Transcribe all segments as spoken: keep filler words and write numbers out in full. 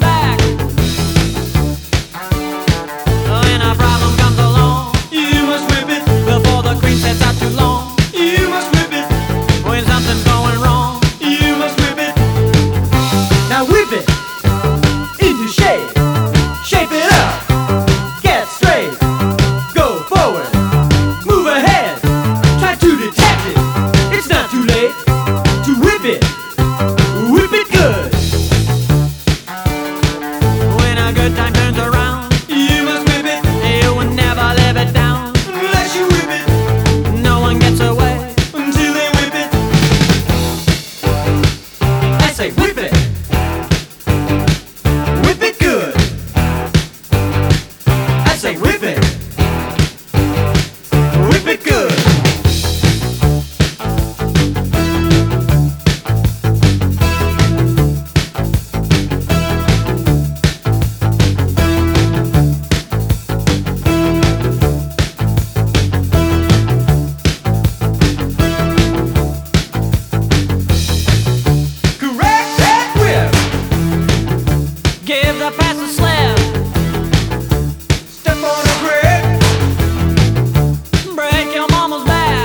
back. When a problem comes along, You must whip it, before the cream sets out too long. you must whip it, When something's going wrong, you must whip it. Now whip it into shape, shape it up, get straight, go forward, move ahead, try to detect it. It's not too late to whip it, whip it good. when a good time turns around, You must whip it, you will never live it down. unless you whip it, No one gets away. until they whip it. I say whip it, whip it good. I say whip it, whip it good. Correct that whip. Give the pass a slip, Step on a brick. break your mama's back.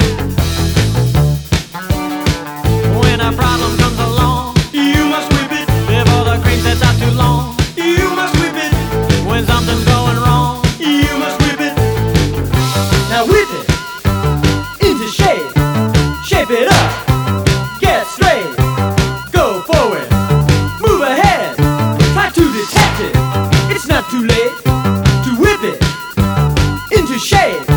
When a problem comes along, You must whip it, before the cream sets out too long. you must whip it, When something's going wrong, you must whip it. Now whip it into shape, shape it up, get straight, go forward, move ahead, try to detect it. It's not too late to whip it into shape.